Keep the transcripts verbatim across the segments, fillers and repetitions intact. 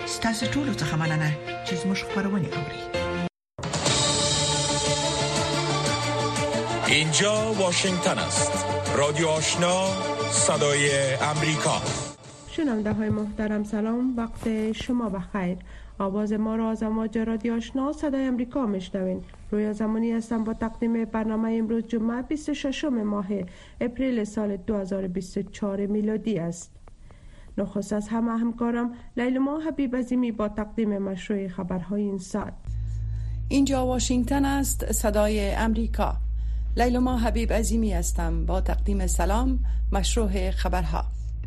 ستاسو ټولو څخه مننه چې زموږ خبرونه اوري. اینجا واشنگتن است. رادیو آشنا، صدای امریکا. شنونده های محترم سلام، وقت شما بخیر. آواز ما را از امواج رادیو آشنا صدای امریکا میشنوین. رویا زمانی هستم با تقدیم برنامه امروز جمعه بیست و ششم ماه اپریل سال دو هزار و بیست و چهار میلادی است. نخست از همه همکارم لیلما حبیب عظیمی با تقدیم مشروع خبرهای این ساعت. اینجا واشنگتن است، صدای امریکا. لیلما حبیب عظیمی هستم با تقدیم سلام، مشروع خبرها.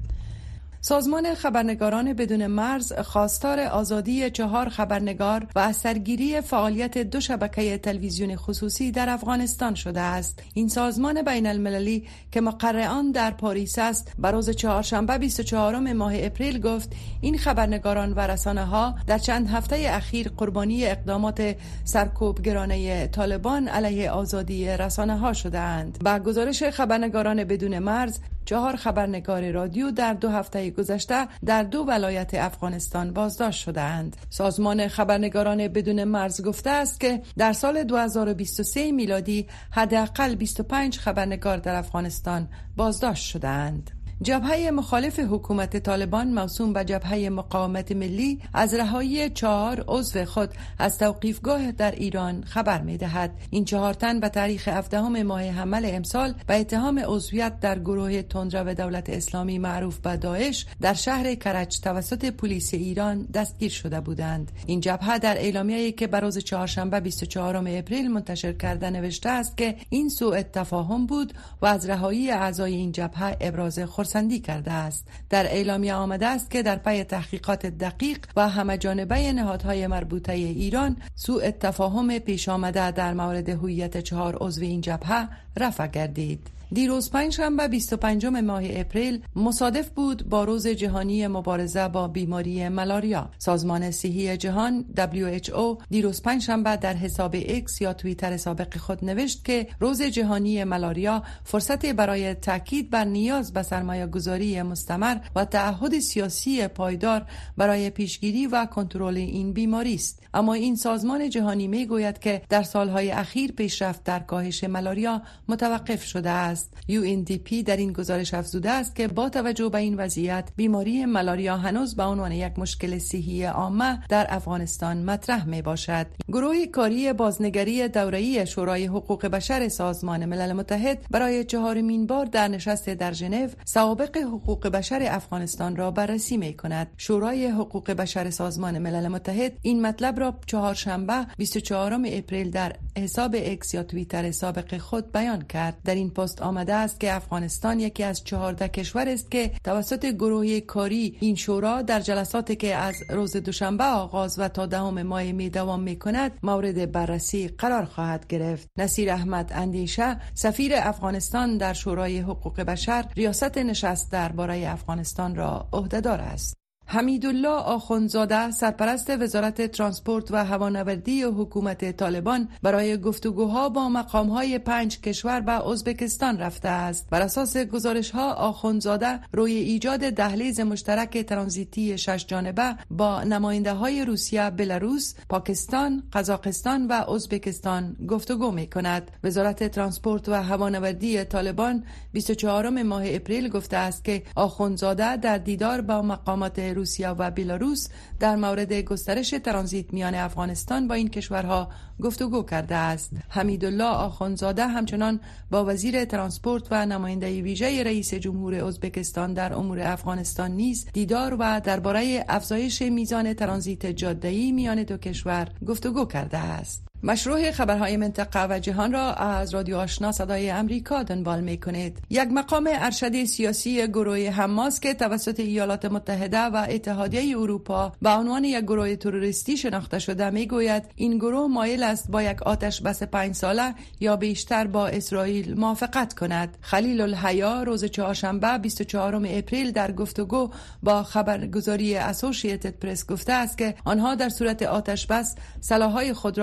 سازمان خبرنگاران بدون مرز خواستار آزادی چهار خبرنگار و از سرگیری فعالیت دو شبکه تلویزیون خصوصی در افغانستان شده است. این سازمان بین المللی که مقر آن در پاریس است، به روز چهارشنبه بیست و چهارم ماه اپریل گفت این خبرنگاران و رسانه‌ها در چند هفته اخیر قربانی اقدامات سرکوبگرانه طالبان علیه آزادی رسانه‌ها شده‌اند. با گزارش خبرنگاران بدون مرز، چهار خبرنگار رادیو در دو هفته گذشته در دو ولایت افغانستان بازداشت شده‌اند. سازمان خبرنگاران بدون مرز گفته است که در سال دو هزار و بیست و سه میلادی حداقل بیست و پنج خبرنگار در افغانستان بازداشت شده‌اند. جبهه مخالف حکومت طالبان موسوم به جبهه مقاومت ملی از رهایی چهار عضو خود از توقیفگاه در ایران خبر می‌دهد. این چهار تن به تاریخ هفدهم ماه حمل امسال به اتهام عضویت در گروه تندرو دولت اسلامی معروف به داعش در شهر کرج توسط پلیس ایران دستگیر شده بودند. این جبهه در اعلامیه‌ای که به روز چهارشنبه بیست و چهارم اپریل منتشر کرده نوشته است که این سوء تفاهم بود و از رهایی اعضای این جبهه ابراز خرسندی کرده است. در اعلامیه آمده است که در پی تحقیقات دقیق و همه جانبه نهادهای مربوطه ایران سوء تفاهم پیش آمده در مورد هویت چهار عضو این جبهه رفع گردید. دیروز پنجشنبه بیست و پنجم ماه اپریل مصادف بود با روز جهانی مبارزه با بیماری ملاریا. سازمان صحی جهان دبلیو اچ او دیروز پنجشنبه در حساب ایکس یا توییتر سابق خود نوشت که روز جهانی ملاریا فرصت برای تاکید بر نیاز به سرمایه گذاری مستمر و تعهد سیاسی پایدار برای پیشگیری و کنترل این بیماری است. اما این سازمان جهانی می گوید که در سالهای اخیر پیشرفت در کاهش ملاریا متوقف شده است. یو ان دی پی در این گزارش افزوده است که با توجه به این وضعیت، بیماری ملاریا هنوز به عنوان یک مشکل صحی عامه در افغانستان مطرح می باشد. گروه کاری بازنگری دوره‌ای شورای حقوق بشر سازمان ملل متحد برای چهارمین بار در نشست در ژنو سوابق حقوق بشر افغانستان را بررسی می کند. شورای حقوق بشر سازمان ملل متحد این مطلب را چهارشنبه بیست و چهارم اپریل در حساب ایکس یا توییتر سابق خود بیان کرد. در این پست آمده است که افغانستان یکی از چهارده کشور است که توسط گروه کاری این شورا در جلساتی که از روز دوشنبه آغاز و تا دهم ماه می دوام می کند مورد بررسی قرار خواهد گرفت. نصیر احمد اندیشه، سفیر افغانستان در شورای حقوق بشر، ریاست نشست درباره افغانستان را عهدهدار است. حمیدالله آخوندزاده، سرپرست وزارت ترانسپورت و هوانوردی و حکومت طالبان، برای گفتگوها با مقامهای پنج کشور به ازبکستان رفته است. بر اساس گزارش‌ها آخوندزاده روی ایجاد دهلیز مشترک ترانزیتی شش جانبه با نماینده‌های روسیه، بلاروس، پاکستان، قزاقستان و ازبکستان گفتگو می‌کند. وزارت ترانسپورت و هوانوردی طالبان بیست و چهارم ماه اپریل گفته است که آخوندزاده در دیدار با مقامات روسیه و بلاروس در مورد گسترش ترانزیت میان افغانستان با این کشورها گفتگو کرده است. حمیدالله آخوندزاده همچنان با وزیر ترانسپورت و نماینده ویژه رئیس جمهور ازبکستان در امور افغانستان نیز دیدار و درباره افزایش میزان ترانزیت جاده‌ای میان دو کشور گفتگو کرده است. مشروع خبرهای منطقه و جهان را از رادیو آشنا صدای امریکا دنبال می‌کنید. یک مقام ارشد سیاسی گروه حماس که توسط ایالات متحده و اتحادیه اروپا به عنوان یک گروه تروریستی شناخته شده میگوید این گروه مایل است با یک آتش بس پنج ساله یا بیشتر با اسرائیل موافقت کند. خلیل الحیا روز چهارشنبه بیست و چهارم اپریل در گفتگو با خبرگزاری اسوسییتد پرس گفته است که آنها در صورت آتش بس سلاح‌های خود را به زمین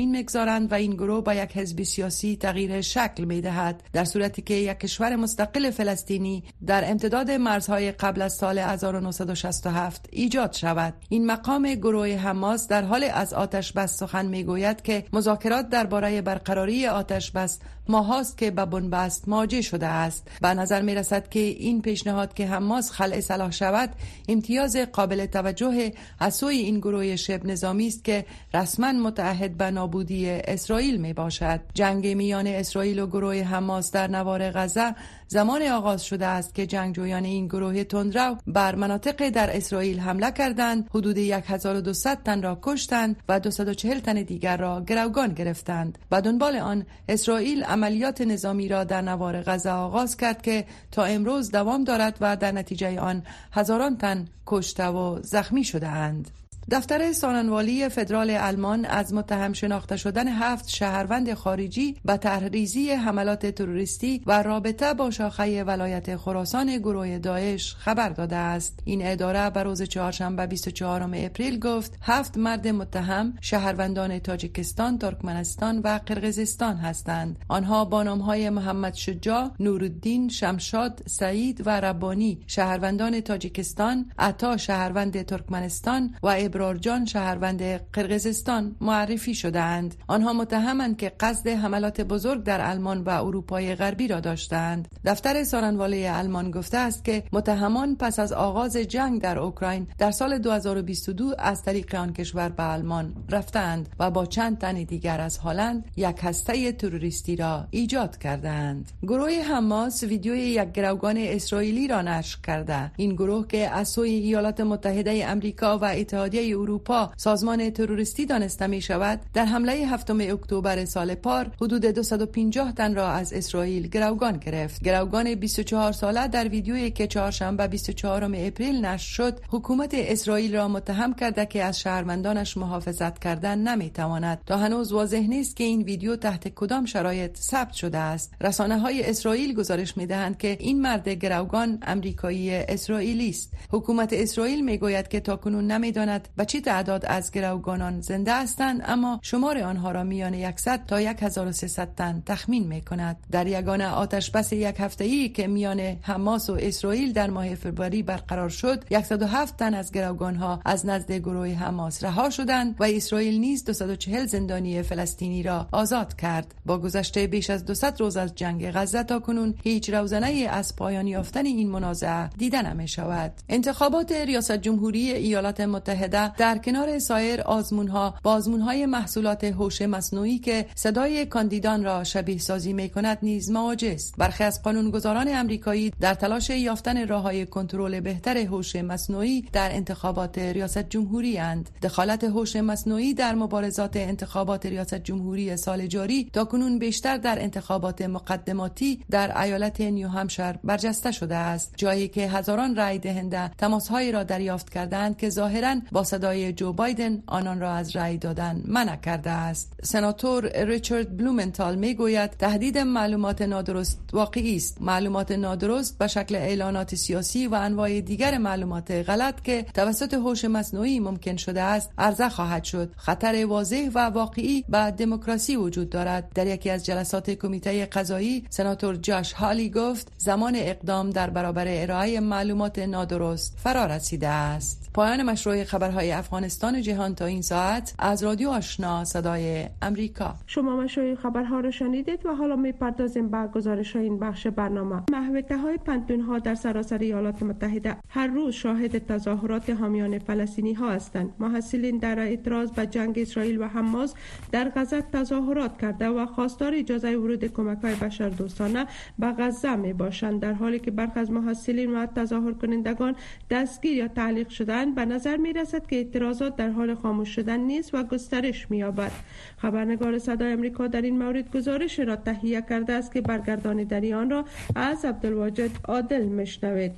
قوانین میگذارند و این گروه با یک حزب سیاسی تغییر شکل میدهد، در صورتی که یک کشور مستقل فلسطینی در امتداد مرزهای قبل از سال هزار و نهصد و شصت و هفت ایجاد شود. این مقام گروه حماس در حال از آتش بس سخن میگوید که مذاکرات درباره برقراری آتش بس ماهاست که به بنبست مواجه شده است. به نظر می رسد که این پیشنهاد که حماس خلع سلاح شود امتیاز قابل توجه از سوی این گروه شبه نظامی است که رسما متعهد به نابودی اسرائیل می باشد. جنگ میان اسرائیل و گروه حماس در نوار غزه زمان آغاز شده است که جنگجویان این گروه تندرو بر مناطق در اسرائیل حمله کردند، حدود هزار و دویست تن را کشتند و دویست و چهل تن دیگر را گروگان گرفتند. به دنبال آن اسرائیل عملیات نظامی را در نوار غزه آغاز کرد که تا امروز دوام دارد و در نتیجه آن هزاران تن کشته و زخمی شده اند. دفتر ساننوالی فدرال آلمان از متهم شناخته شدن هفت شهروند خارجی به طرحریزی حملات تروریستی و رابطه با شاخه ولایت خراسان گروه داعش خبر داده است. این اداره به روز چهارشنبه بیست و چهارم اپریل گفت هفت مرد متهم شهروندان تاجیکستان، ترکمنستان و قرقیزستان هستند. آنها با نامهای محمد شجاع، نورالدین، شمشاد، سعید و ربانی شهروندان تاجیکستان، عطا شهروند ترکمنستان و ابرارجان شهروند قرقیزستان معرفی شدند. آنها متهمند که قصد حملات بزرگ در آلمان و اروپای غربی را داشتند. دفتر ساننوالی آلمان گفته است که متهمان پس از آغاز جنگ در اوکراین در سال دو هزار و بیست و دو از طریق آن کشور به آلمان رفتند و با چند تن دیگر از هلند یک هسته تروریستی را ایجاد کردند. گروه حماس ویدیوی یک گروگان اسرائیلی را نشر کرده. این گروه که از سوی ایالات متحده آمریکا و اتحادیه اروپا سازمان تروریستی دانسته می شود، در حمله هفتم اکتبر سال پار حدود دویست و پنجاه تن را از اسرائیل گروگان گرفت. گروگان بیست و چهار ساله در ویدیویی که چهارشنبه بیست و چهارم اپریل نشر شد، حکومت اسرائیل را متهم کرده که از شهروندانش محافظت کردن نمی تواند. تا هنوز واضح نیست که این ویدیو تحت کدام شرایط ثبت شده است. رسانه‌های اسرائیل گزارش می‌دهند که این مرد گروگان آمریکایی اسرائیلی است. حکومت اسرائیل می‌گوید که تاکنون نمی‌داند به چه تعداد از گروگانان زنده هستند، اما شمار آنها را میان صد تا هزار و سیصد تن تخمین می‌کند. در یگانه آتش بس یک هفته‌ای که میان حماس و اسرائیل در ماه فوریه برقرار شد، صد و هفت تن از گروگان‌ها از نزد گروه حماس رها شدند و اسرائیل نیز دویست و چهل زندانی فلسطینی را آزاد کرد. با گذشته بیش از دویست روز از جنگ غزه تاکنون هیچ روزنه‌ای از پایان یافتن این منازعه دیده نمی‌شود. انتخابات ریاست جمهوری ایالات متحده در کنار سایر آزمون‌ها با آزمون‌های محصولات هوش مصنوعی که صدای کاندیدان را شبیه سازی می‌کند نیز مواجه است. برخی از قانونگذاران آمریکایی در تلاش یافتن راه‌های کنترل بهتر هوش مصنوعی در انتخابات ریاست جمهوری اند. دخالت هوش مصنوعی در مبارزات انتخابات ریاست جمهوری سال جاری تاکنون بیشتر در انتخابات مقدماتی در ایالت نیو همشایر برجسته شده است، جایی که هزاران رای دهنده تماس‌هایی را دریافت کردند که ظاهراً با صدای جو بایدن آنان را از رای دادن منع کرده است. سناتور ریچارد بلومنتال میگوید تهدید معلومات نادرست واقعی است. معلومات نادرست به شکل اعلانات سیاسی و انواع دیگر معلومات غلط که توسط هوش مصنوعی ممکن شده است عرضه خواهد شد. خطر واضح و واقعی به دموکراسی وجود دارد. در یکی از جلسات کمیته قضایی سناتور جاش هالی گفت زمان اقدام در برابر ارائه معلومات نادرست فرا رسیده است. پایان مشروع خبرهای افغانستان و جهان تا این ساعت از رادیو آشنا صدای امریکا. شما مشروع خبرها را شنیدید و حالا می‌پردازیم به گزارش این بخش برنامه. محوطه‌های پنتون‌ها در سراسر ایالات متحده هر روز شاهد تظاهرات حامیان فلسطینی ها هستند. محصلین در اعتراض به جنگ اسرائیل و حماس در غزه تظاهرات کرده و خواستار اجازه ورود کمک‌های بشردوستانه به غزه می‌باشند، در حالی که برخی از محصلین و تظاهر کنندگان دستگیر یا تعلیق شدند. به نظر می‌رسد که اعتراضات در حال خاموش شدن نیست و گسترش می‌یابد. خبرنگار صدای آمریکا در این مورد گزارش را تهیه کرده است که برگردانیدن آن را از عبدالواجد عادل میشنوید.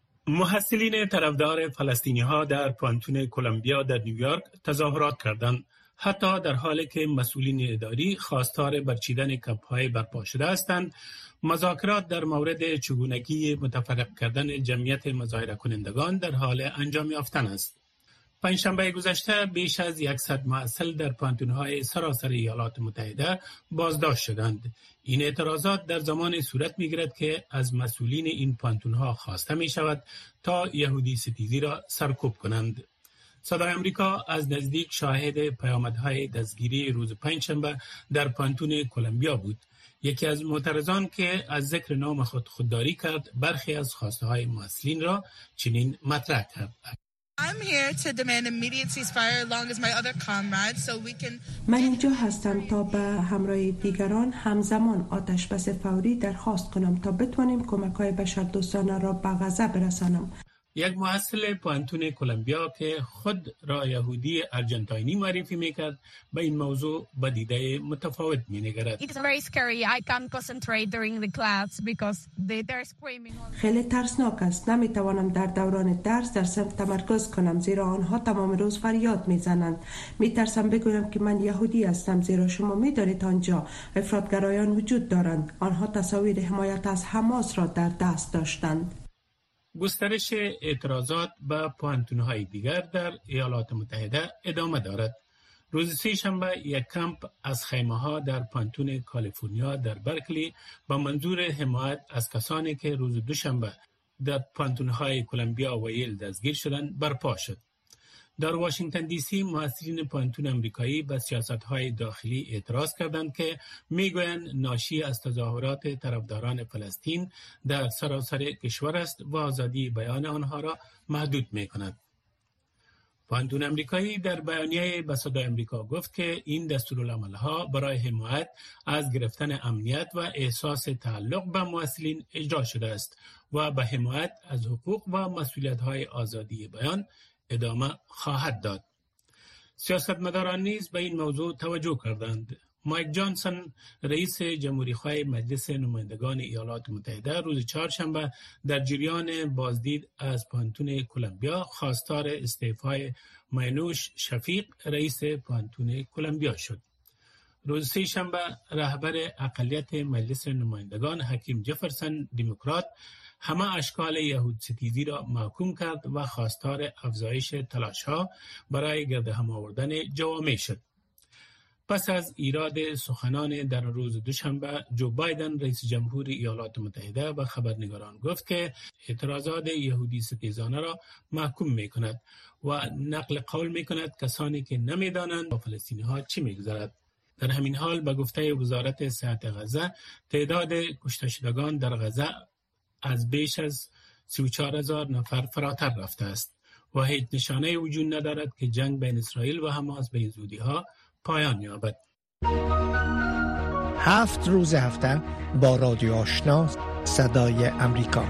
محصلین طرفدار فلسطینی ها در پانتون کلمبیا در نیویورک تظاهرات کردند، حتی در حالی که مسئولین اداری خواستار برچیدن کمپ‌های برپا شده هستند. مذاکرات در مورد چگونگی متفرق کردن جمعیت مظاهره کنندگان در حال انجام یافتن است. پنجشنبه گذشته بیش از صد معسل در پانتون‌های سراسر ایالات متحده بازداشت شدند. این اعتراضات در زمان صورت می‌گیرد که از مسئولین این پانتون‌ها خواسته می‌شود تا یهودی ستیزی را سرکوب کنند. صدای امریکا از نزدیک شاهد پیامدهای دستگیری روز پنجشنبه در پانتون کلمبیا بود. یکی از معترضان که از ذکر نام خود خودداری کرد، برخی از خواسته‌های مسئولین را چنین مطرح کرد: من اینجا هستم تا به همراه دیگران همزمان آتش بس فوری درخواست کنم تا بتوانیم کمک‌های بشردوستانه را به غزه برسانم. یک محصل پانتون کلمبیا که خود را یهودی ارجنتاینی معرفی میکرد به این موضوع با دیده متفاوت مینگرد. خیلی ترسناک است. نمیتوانم در دوران درس در صف تمرکز کنم زیرا آنها تمام روز فریاد میزنند. میترسم بگویم که من یهودی هستم زیرا شما میدانید آنجا افراطگرایان وجود دارند. آنها تصاویر حمایت از حماس را در دست داشتند. گسترش اعتراضات به پانتون‌های دیگر در ایالات متحده ادامه دارد. روز سه شنبه یک کمپ از خیمه‌ها در پانتون کالیفرنیا در برکلی با منظور حمایت از کسانی که روز دوشنبه در پانتون‌های کلمبیا و ییل دستگیر شدند برپا شد. در واشنگتن دی سی محصلین پانتون امریکایی به سیاست‌های داخلی اعتراض کردند که میگویند ناشی از تظاهرات طرفداران فلسطین در سراسر کشور است و آزادی بیان آنها را محدود می‌کند. پانتون امریکایی در بیانیه به صدای امریکا گفت که این دستورالعمل‌ها برای حمایت از گرفتن امنیت و احساس تعلق به محصلین اجرا شده است و به حمایت از حقوق و مسئولیت‌های آزادی بیان ادامه خواهد داد. سیاستمداران نیز به این موضوع توجه کردند. مایک جانسون رئیس جمهوری‌خواه مجلس نمایندگان ایالات متحده روز چهارشنبه در جریان بازدید از پانتون کلمبیا خواستار استعفای مینوش شفیق رئیس پانتون کلمبیا شد. روز سه شنبه رهبر اقلیت مجلس نمایندگان حکیم جفرسون دموکرات همه اشکال یهود ستیزی را محکوم کرد و خواستار افزایش تلاش‌ها برای گرد هم آوردن جوامع شد. پس از ایراد سخنان در روز دوشنبه، جو بایدن رئیس جمهور ایالات متحده به خبرنگاران گفت که اعتراضات یهودی ستیزانه را محکوم می کند و نقل قول می کند کسانی که نمی دانند با فلسطینی ها چی می گذرد. در همین حال به گفته وزارت صحت غزه، تعداد کشته شدگان در غزه از بیش از سی و چهار هزار نفر فراتر رفته است و هیچ نشانه وجود ندارد که جنگ بین اسرائیل و حماس به این زودی ها پایان یابد. هفت روز هفته با رادیو آشنا صدای امریکا.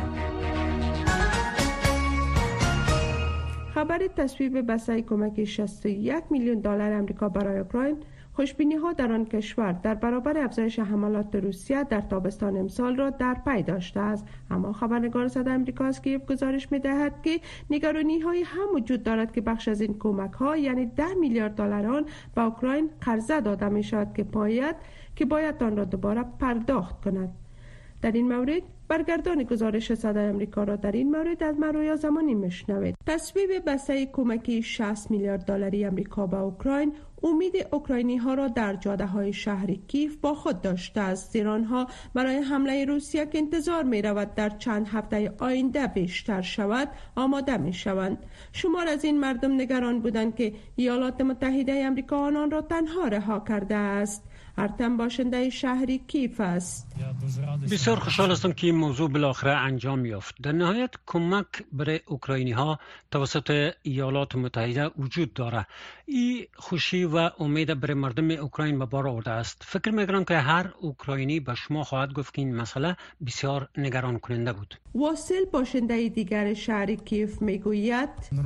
خبر تصویب بسته کمک شصت و یک میلیون دلار امریکا برای اوکراین، خوشبینی‌ها در آن کشور در برابر افزایش حملات روسیه در تابستان امسال را در پی داشته است. اما خبرنگار صدای امریکا از کیف گزارش می‌دهد که نگرانی‌هایی هم وجود دارد که بخش از این کمک‌ها یعنی ده میلیارد دلار آن به اوکراین قرضه داده می‌شود که باید که باید آن را دوباره پرداخت کند. در این مورد برگردان گزارش صدای امریکا را در این مورد از من رویا زمانی میشنوید. تصویب بسته کمکی شصت میلیارد دلاری امریکا به اوکراین امید اوکراینی ها را در جاده های شهر کیف با خود داشته است، زیرا آنها برای حمله روسیه که انتظار می رود در چند هفته آینده بیشتر شود آماده می شوند. شمار از این مردم نگران بودند که ایالات متحده امریکا آنان را تنها رها کرده است. ارتم باشنده شهری کیف است. بسیار خوشحال هستم که این موضوع بالاخره انجام یافت. در نهایت کمک برای اوکراینی ها توسط ایالات متحده وجود داره. این خوشی و امید برای مردم اوکراین به بار آورده است. فکر می‌کنم که هر اوکراینی به شما خواهد گفت که این مسئله بسیار نگران کننده بود. واصل باشنده دیگر شهر کیف میگوید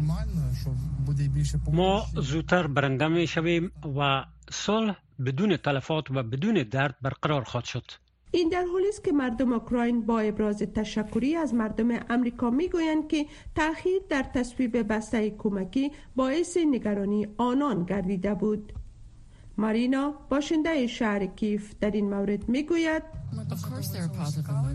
ما زودتر برنده میشویم و صلح بدون تلفات و بدون درد برقرار خواهد شد. این در حالی است که مردم اوکراین با ابراز تشکری از مردم امریکا میگویند که تأخیر در تصویب بسته کمکی باعث نگرانی آنان گردیده بود. مارینا باشنده شهر کیف در این مورد میگوید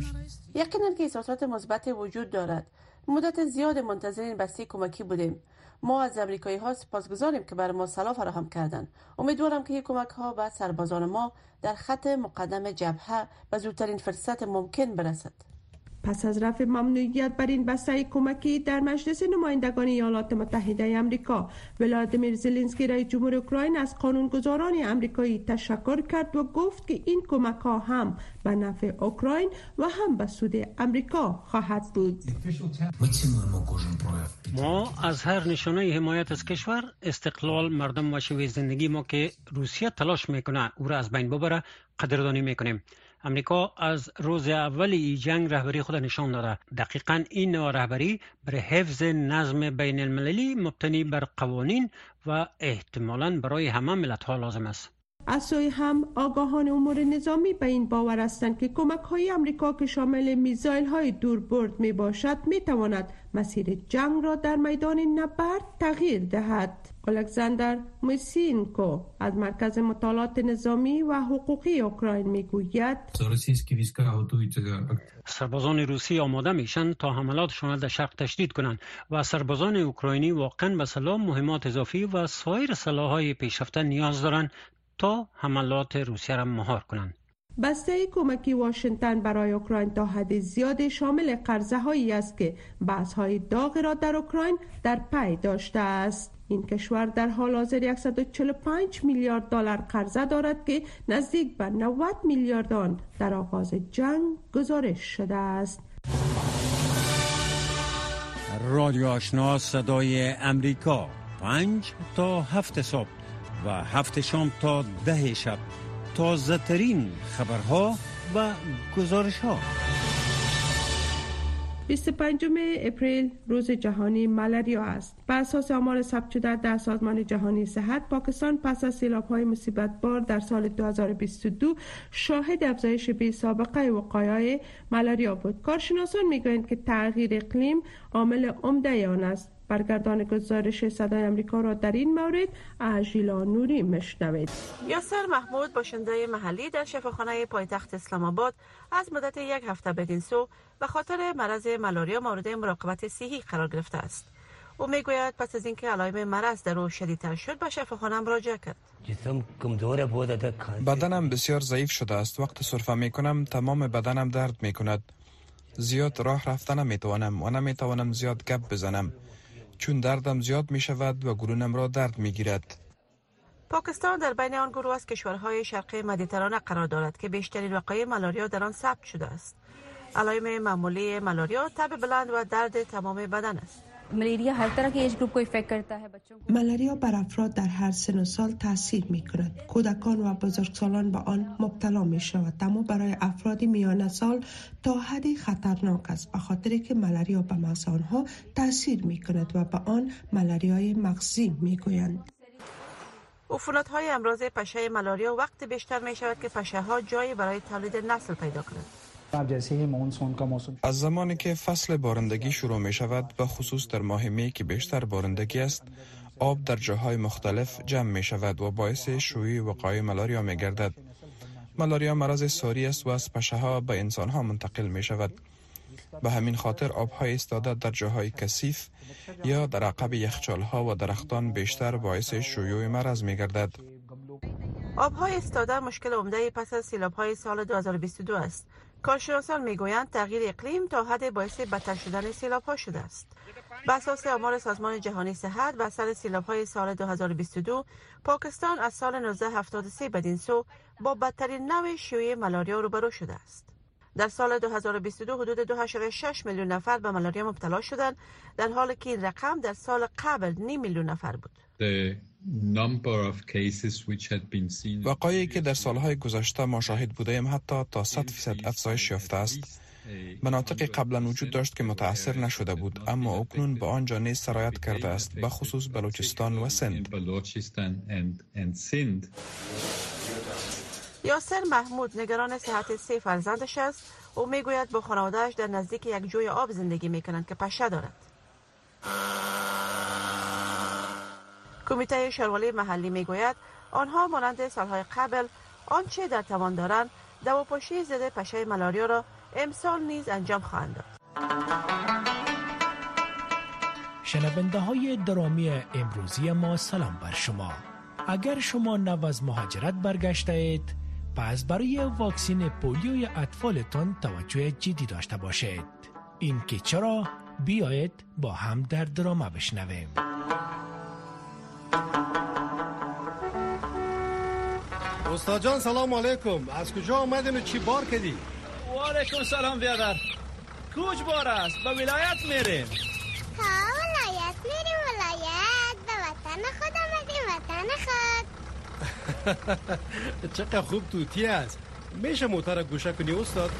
یقینا که احساسات مثبت وجود دارد. مدت زیاد منتظر این بسته کمکی بودیم. ما از امریکایی ها سپاسگزاریم که بر ما سلاح فراهم کردند. امیدوارم که این کمک ها به سربازان ما در خط مقدم جبهه به زودترین فرصت ممکن برسد. پس از رفع ممنوعیت بر این بسته کمکی در مجلس نمایندگان ایالات متحده آمریکا، ولادیمیر زلنسکی رئیس جمهور اوکراین از قانونگذاران آمریکایی تشکر کرد و گفت که این کمک ها هم به نفع اوکراین و هم به سود آمریکا خواهد بود. ما از هر نشانه حمایت از کشور، استقلال، مردم و شیوه زندگی ما که روسیه تلاش میکنه او را از بین ببره قدردانی میکنیم. امریکا از روز اول این جنگ رهبری خود نشان داده. دقیقاً این نوع رهبری برای حفظ نظم بین المللی مبتنی بر قوانین و احتمالاً برای همه ملت‌ها لازم است. از سوی هم آگاهان امور نظامی به این باور هستند که کمک های امریکا که شامل میزایل های دوربرد می باشد می تواند مسیر جنگ را در میدان نبرد تغییر دهد. الکساندر مویسینکو از مرکز مطالعات نظامی و حقوقی اوکراین می گوید سربازان روسی آماده میشن تا حملاتشان در شرق تشدید کنند و سربازان اوکراینی واقعا به سلاح، مهمات اضافی و سایر سلاح‌های پیشرفته نیاز دارند تا حملات روسیه را مهار کنند. بسته کمکی واشنگتن برای اوکراین تا حد زیاد شامل قرضه هایی است که بحث های داغ را در اوکراین در پی داشته است. این کشور در حال حاضر صد و چهل و پنج میلیارد دلار قرضه دارد که نزدیک به نود میلیارد آن در آغاز جنگ گزارش شده است. رادیو آشنا صدای امریکا، پنج تا هفت صبح و هفت شام تا ده شب، تازه ترین خبرها و گزارش ها. بیست و پنجم اپریل روز جهانی ملاریا است. بر اساس آمار ثبت شده در سازمان جهانی صحت، پاکستان پس از سیلاب‌های مصیبت‌بار در سال دو هزار و بیست و دو شاهد افزایش بی سابقه وقایع ملاریا بود. کارشناسان می‌گویند که تغییر اقلیم عامل عمده آن است. برگردان گزارش صدای امریکا را در این مورد از ژیلا نوری مشنوید. یاسر محمود باشنده محلی در شفاخانه پایتخت اسلام آباد از مدت یک هفته بدین سو به خاطر مرض ملاریا مورد مراقبت صحی قرار گرفته است. او میگوید پس از اینکه علائم مرض در او شدیدتر شد به شفاخانه مراجعه کرد. بدنم بسیار ضعیف شده است. وقتی سرفه میکنم تمام بدنم درد میکند. زیاد راه رفتن نمیتوانم و نمیتوانم زیاد گپ بزنم، چون دردم زیاد می شود و گلونم را درد می گیرد. پاکستان در بین آن گروه از کشورهای شرقی مدیترانه قرار دارد که بیشترین وقایع ملاریا در آن ثبت شده است. علائم معمولی ملاریا تب بلند و درد تمام بدن است. ملاریا هر طرح کے ایج گروپ کو افیکٹ کرتا ہے بچوں کو. ملاریا بر افراد در هر سن و سال تاثیر می کند. کودکان و بزرگسالان به آن مبتلا می شود، اما برای افراد میانه سال تا حدی خطرناک است، به خاطر که ملاریا به مغز آنها تاثیر می کند و به آن ملاریای مغزی می گویند. عفونت‌های امراض پشه ملاریا وقتی بیشتر می شود که پشه‌ها جایی برای تولید نسل پیدا کنند. از زمانی که فصل بارندگی شروع می شود، به خصوص در ماه می که بیشتر بارندگی است، آب در جاهای مختلف جمع می شود و باعث شیوع وقایع ملاریا می گردد. ملاریا مرض ساری است و از پشه ها به انسان ها منتقل می شود. به همین خاطر آبهای ایستاده در جاهای کثیف یا در عقب یخچال ها و درختان بیشتر باعث شیوع مرض می گردد. آبهای ایستاده مشکل عمده پس از سیلاب‌های سال دو هزار و بیست و دو است. کارشناسان میگویند تغییر اقلیم تا حد باعث بدتر شدن سیلاب‌ها شده است. بر اساس آمار سازمان جهانی صحت و اثر سیلاب‌های سال دو هزار و بیست و دو، پاکستان از سال نوزده هفتاد و سه بدین سو با بدترین نوع شیوع ملاریا روبرو شده است. در سال دو هزار و بیست و دو حدود دو ممیز شش میلیون نفر به ملاریا مبتلا شدند، در حالی که این رقم در سال قبل نیم میلیون نفر بود. وقایعی که در سالهای گذشته ما شاهد بودیم حتی تا صد فیصد افزایش یافته است. مناطقی قبلا وجود داشت که متاثر نشده بود، اما اکنون به آنجا نیز سرایت کرده است، به خصوص بلوچستان و سند. یاسر محمود نگران صحت سه فرزندش است. او میگوید با خانواده‌اش در نزدیک یک جوی آب زندگی میکنند که پشه دارد. کمیته شاروالی محلی میگوید آنها مانند سالهای قبل آنچه در توان دارند دواپاشی ضد پشه ملاریا را امسال نیز انجام خواهند داد. شنونده های درامی امروزی ما سلام بر شما. اگر شما نو از مهاجرت برگشته اید، پس برای واکسین پولیوی اطفالتان توجه جدی داشته باشید. این که چرا؟ بیایید با هم در دراما بشنویم. استاد جان سلام علیکم. از کجا آمدین و چی بار کردی؟ و علیکم سلام بیادر. کج بار است؟ به ولایت میریم. ها ولایت میریم ولایت. به وطن خود آمدیم وطن خود. چقدر خوب توتی است. میشه موتر گوشه کنی استاد؟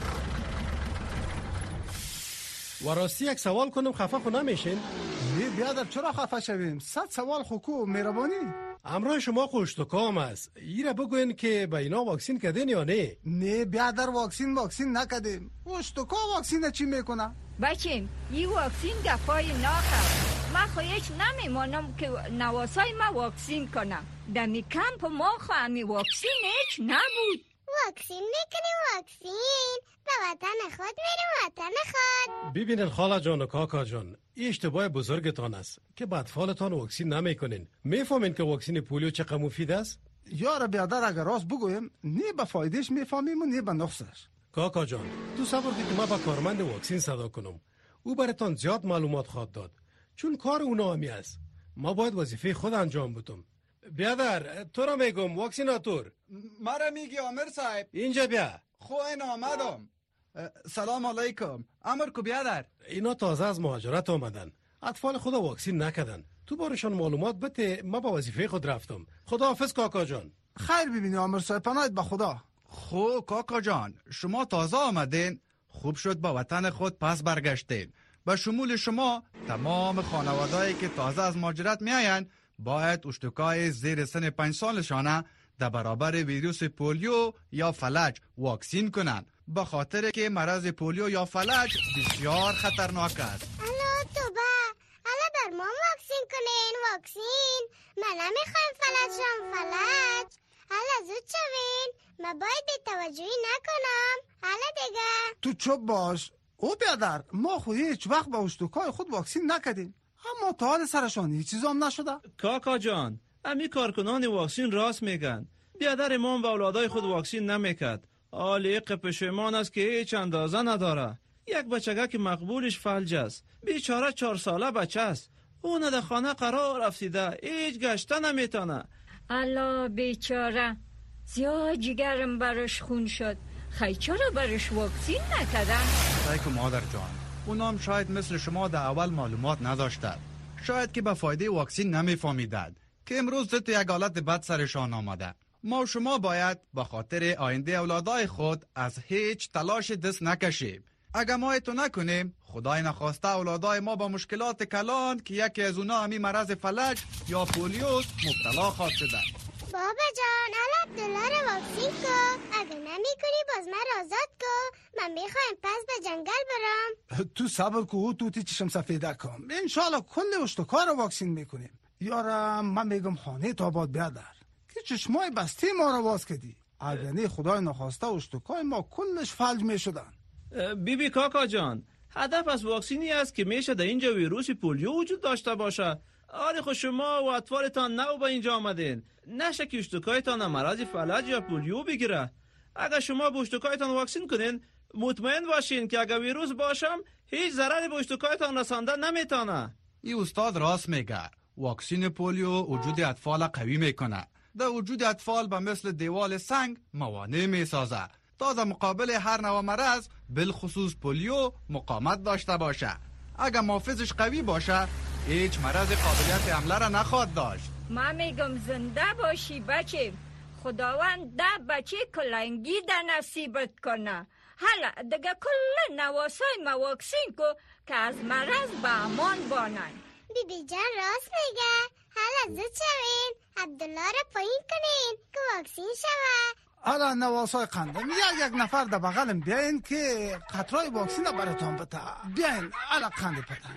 و راستی یک سوال کنم خفه خو نمیشین؟ نه بیادر چرا خفه شویم؟ صد سوال خوکو مهربانی. امرای شما خوشتکام است. ایره بگوین که به اینا واکسین کردین یا نه؟ نه بیادر واکسین واکسین نکردیم. خوشتکا واکسین چی میکنه؟ بچیم این واکسین گفای ناخر. ما خویش نمیمانم که نواسای ما واکسین کنم. دمی کمپ ما خواهمی واکسین هیچ نبود. واکسین میکنیم واکسین. به وطن خود میریم وطن خود. ببینین خاله جان و کاکا جان، این اشتباه بزرگتان است که به اطفالتان واکسین نمیکنین. میفهمین که واکسین پولیو چقدر مفید است؟ یارا بیادر اگر راست بگویم نه به فایدهش میفهمیم و نه به نقصش. کاکا جان تو صبر که ما با کارمند واکسین صدا کنم. او براتان زیاد معلومات خواهد داد، چون کار اونا همی است. ما باید وظیفه خود انجام بدم. بیادر تو را میگم واکسیناتور. مرا میگی عامر صاحب؟ اینجا بیا. خو این آمدم. سلام علیکم. امر کو بیادر؟ اینا تازه از مهاجرت آمدن. اطفال خود واکسین نکردن. تو بارشان معلومات بده. ما با وظیفه خود رفتم. خداحافظ کاکا جان. خیر ببینی عامر صاحب، پناهت به خدا. خو کاکا جان شما تازه آمدین. خوب شد با وطن خود پس برگشتین. به شمول شما تمام خانوادهایی که تازه از مهاجرت میآیند باید اشتکای زیر سن پنج سالشانه در برابر ویروس پولیو یا فلج واکسین کنند، به خاطر که مرض پولیو یا فلج بسیار خطرناک است. الو توبه، الو بر ما واکسین کنین واکسین. من نمیخوایم فلج شم فلج. الو زود شوین. من باید به توجهی نکنم. الو دیگه تو چوب باش. او بیادر ما خود هیچ وقت با اشتکای خود واکسین نکردیم، اما تا حال سرشان هیچ چیز هم نشده. کاکا جان امی کارکنان واکسین راست میگن. بیادر امام و اولادای خود واکسین نمیکرد. آلیق پشیمان است که هیچ اندازه نداره. یک بچگه که مقبولش فلج است. بیچاره چهار ساله بچه است. اون در خانه قرار افتیده، هیچ گشته نمیتونه. الا بیچاره، زیاد جگرم برش خون شد. خیلی چرا برش واکسین نکردن؟ سایکو مادر جان، اونام شاید مثل شما در اول معلومات نداشتند. شاید که به فایده واکسین نمیفهمیدند که امروز ضد یک حالت بد سرشان آمده. ما و شما باید به خاطر آینده اولادای خود از هیچ تلاش دست نکشیم. اگر ما ایتو نکنیم خدای نخواسته اولادای ما با مشکلات کلان که یکی از اونا همی مرض فلج یا پولیوس مبتلا خواهد شدن. بابا جان الان عبدالله رو واکسین کن. اگر نمی کنی باز من آزاد کن. من میخوایم پس به جنگل برم. تو صبر کو تو تی چشم سفیده کن. انشالله کل اشتکار رو واکسین میکنیم. یارم من میگم خانه تا باد بیادر که چشمای بسته ما رو باز کردی. اگر نه خدای نخواسته اشتکای ما کلش فلج میشدن. بی بی کاکا جان هدف از واکسینی است که میشه در اینجا ویروس پولیو وجود داشته باشه. آره خود شما و اطفالتان نو به اینجا آمدین، نشه که اشتکایتان مرض فلج یا پولیو بگیره. اگر شما به اشتکایتان واکسین کنین مطمئن باشین که اگر ویروس باشم هیچ ضرری به اشتکایتان رسانده نمیتونه. این استاد راست میگه. واکسین پولیو وجود اطفال قوی میکنه. در وجود اطفال به مثل دیوال سنگ موانع میسازه تا در مقابل هر نوع مرض بالخصوص پولیو مقاومت داشته باشه. اگر محافظش قوی باشه هیچ مرض قابلیت حمله را نخواهد داشت. ما میگم زنده باشی بچه. خداوند ده بچه کلنگی ده نصیبت کنه. حالا دیگه کل نواسای ما واکسین کو که از مرض به امان بانن. بی بی جان راست میگه. حالا زود شوین. عبدالله رو پایین کنین که واکسین شوه. حالا نواسای قندم یک یک نفر در بغلم بیاین که قطرای واکسین رو براتان بده. بیاین حالا قند پدر.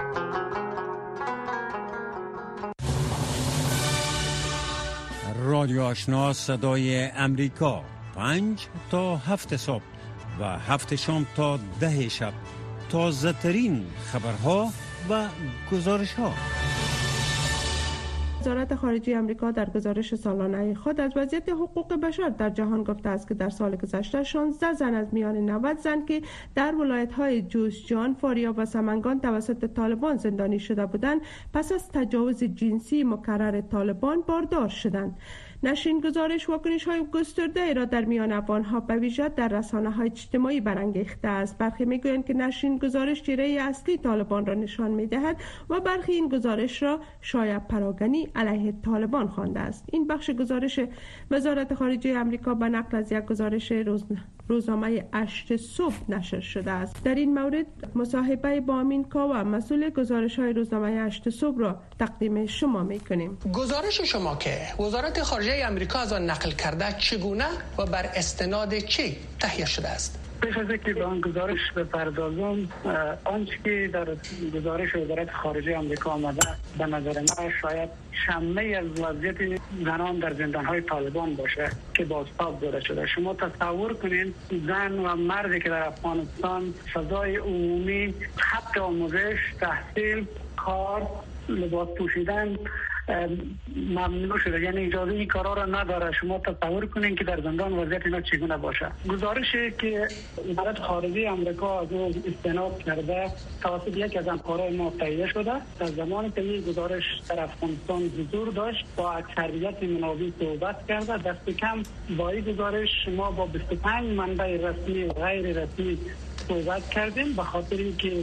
رادیو آشنا صدای امریکا پنج تا هفت صبح و هفت شام تا ده شب تازه ترین خبرها و گزارش ها. وزارت خارجه آمریکا در گزارش سالانه خود از وضعیت حقوق بشر در جهان گفته است که در سال گذشته شانزده زن از میان نود زن که در ولایت‌های جوزجان، فاریاب و سمنگان توسط طالبان زندانی شده بودند، پس از تجاوز جنسی مکرر طالبان باردار شدند. نشین گزارش واکنش های گسترده را در میان افغان‌ها به ویژه در رسانه‌های اجتماعی برانگیخته است. برخی میگویند که نشین گزارش چهره اصلی طالبان را نشان می‌دهد و برخی این گزارش را شایعه پراکنی علیه طالبان خوانده است. این بخش گزارش وزارت خارجه آمریکا به نقل از یک گزارش روز روزنامه هشت صبح نشر شده است. در این مورد مصاحبه با امین کاوه مسئول گزارش‌های روزنامه هشت صبح را تقدیم شما می‌کنیم. گزارش شما که وزارت خارجه امریکا از آن نقل کرده چگونه و بر استناد چی تهیه شده است؟ پیش از اینکه به آن گزارش بپردازم، آنچه که در گزارش وزارت خارجه آمریکا آمده به نظر من شاید شمه از وضعیت زنان در زندان‌های طالبان باشه که بازتاب داده شده. شما تصور کنین زن و مردی که در افغانستان فضای عمومی، حق آموزش، تحصیل، کار، لباس پوشیدن ممنوع شده، یعنی اجازه این کارا را نداره. شما تصور کنین که در زندان وضعیت اینا چگونه باشه. گزارشی که وزارت خارجه آمریکا از اون استناد کرده توسط یک از همکارای ما تهیه شده. در زمانی که این گزارش در افغانستان حضور داشت با اکثریت منابع صحبت کرده. دست کم با این گزارش ما با بیست و پنج منبع رسمی و غیر رسمی صحبت کردیم، به خاطر اینکه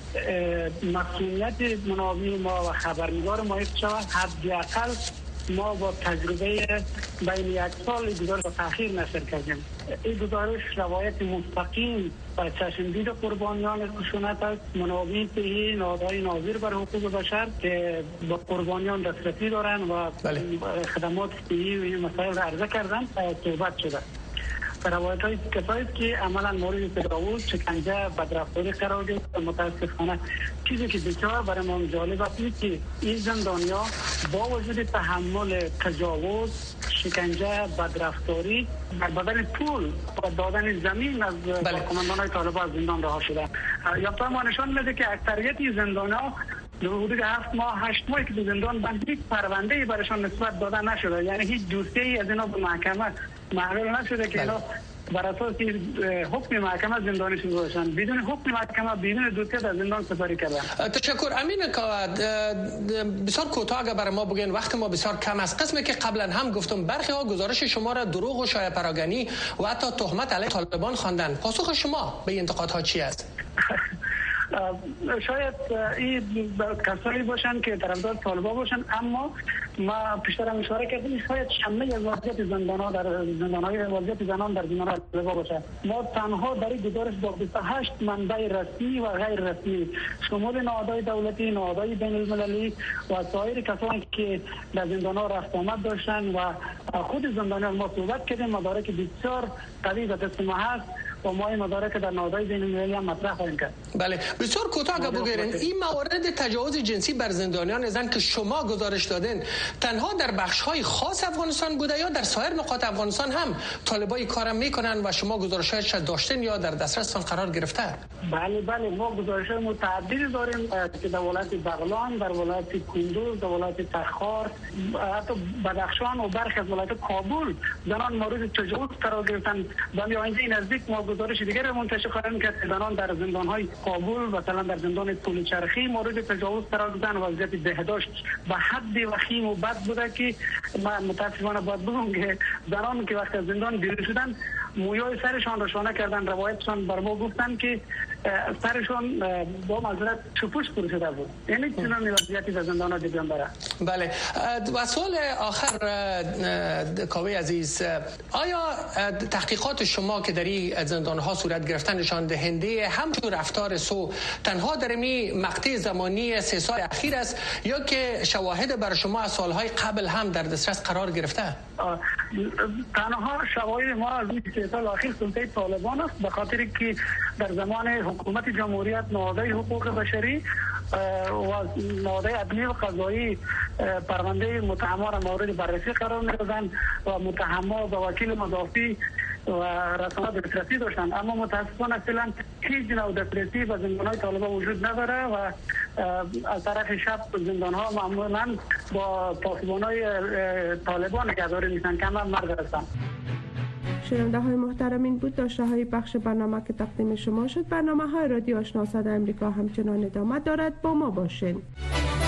مسئولیت منابع ما و خبرنگار ما حفظ شود. حداقل ما با تجربه بین یک سال گزارش با تأخیر نشر کردیم. این گزارش روایت مستقیم و چشمدید قربانیان خشونت است. منابع تهیه نهادهای ناظر بر حقوق بشر که با قربانیان دسترسی دارند و بله. خدمات تهیه و این مسائل را عرضه کردن صحبت شده. روایت های کسایی که عملا مورد تجاوز، شکنجه، بدرفتاری قرار گرفت. متاسفانه چیزی که بسیار برای ما جالب است که این زندانیا با وجود تحمل تجاوز، شکنجه، بدرفتاری در بدل پول و دادن زمین از بله. کماندان های طالبان از زندان رها شدن. یا ما نشان میده که اکثریت این زندانها در حدود هفت ماه هشت ماهی که در زندان بند هیچ پرونده‌ای برایشان نسبت داده نشده، یعنی هیچ دوسیه‌ای از اینا به محکمه محول نشده که اینا بر اساس حکم محکمه زندانی شده باشند. بدون حکم محکمه، بدون دوسیه در زندان سپری کردن. تشکر. امین کاوه، بسیار کوتاه اگر برای ما بگین، وقت ما بسیار کم است. قسمی که قبلا هم گفتم برخی ها گزارش شما را دروغ و شایعه پراکنی و حتی تهمت علیه طالبان خواندن. پاسخ شما به این انتقادها چی است؟ شاید این کسایی باشن که طرفدار طالبان باشن، اما ما پیشتر هم اشاره کردیم شاید شمه از وضعیت زندان‌ها در زندان‌های وضعیت زنان در زندان‌ها طالبان باشه. ما تنها در این گزارش با بیست و هشت منبع رسمی و غیر رسمی شمول نهادهای دولتی، نهادهای بین‌المللی و سایر کسانی که در زندان‌ها رفت آمد داشتن و خود زندانیان ما صحبت کردیم. مدارک بسیار قوی و دست ما هست و ما این مدارک در نهادهای بین‌المللی هم مطرح خواهیم کرد. بله، بسیار کوتاه اگه بگیرین، این موارد تجاوز جنسی بر زندانیان زن که شما گزارش دادین تنها در بخش‌های خاص افغانستان بوده یا در سایر نقاط افغانستان هم طالبان کارم میکنن و شما گزارش‌هاش داشتین یا در دسترستان قرار گرفته؟ بله بله، ما گزارش‌های متعددی داریم که در ولایت بغلان، در ولایت کندوز، در ولایت تخار، حتی بدخشان و برخی از ولایت کابل زنان مورد تجاوز قرار گرفتن. در آینده نزدیک ما گزارش دیگر منتشر خواهیم کرد که زنان در زندان‌های کابل مثلا در زندان پولچرخی مورد تجاوز قرار گرفتن. وضعیت بهداشت به حد وخیم و بد بوده که من متاسفانه باید بگم که زنان که وقت از زندان بیرون شدن مویای سرشان را شانه کردن. روایتشان بر ما گفتن که سرشان با معذرت چپوش پر شده بود. یعنی چنان وضعیتی در زندان دیدن داره. بله، و سوال آخر کاوه عزیز، آیا تحقیقات شما که در این زندان‌ها صورت گرفتن نشان دهنده همچون رفتار سو تنها در می مقطع زمانی سه سال اخیر است یا که شواهد بر شما از سالهای قبل هم در دسترس قرار گرفته؟ تنها شواهد ما از این سه سال اخیر سلطه طالبان است، به خاطر که در زمان حکومت جمهوریت نهادهای حقوق بشری و نهادهای عدلی و قضایی پرونده متهمان را مورد بررسی قرار می‌دادند و متهما و وکیل مدافع و رسانه‌ها دسترسی داشتند. اما متاسفانه فعلا هیچ نوع دسترسی به زندان‌های طالبان وجود نداره و از طرف شب زندان ها معمولا با پاسبان های طالبان نگهداری میشن که من مرد هستم. شنونده های محترم، این بود داشته های بخش برنامه که تقدیم شما شد. برنامه های رادیو آشنا صدای امریکا همچنان ادامه دارد، با ما باشین.